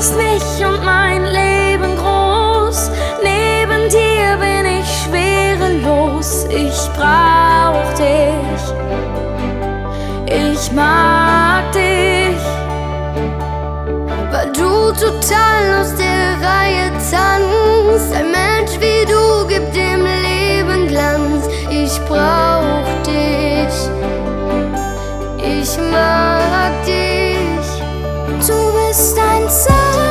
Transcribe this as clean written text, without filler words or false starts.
machst mich und mein Leben groß. Neben dir bin ich schwerelos. Ich brauch dich, ich mag dich, weil du total aus der Reihe tanzt. Ein Mensch wie du gibt dem Leben Glanz. Ich brauch dich, ich mag dich. Du bist ein Zauber.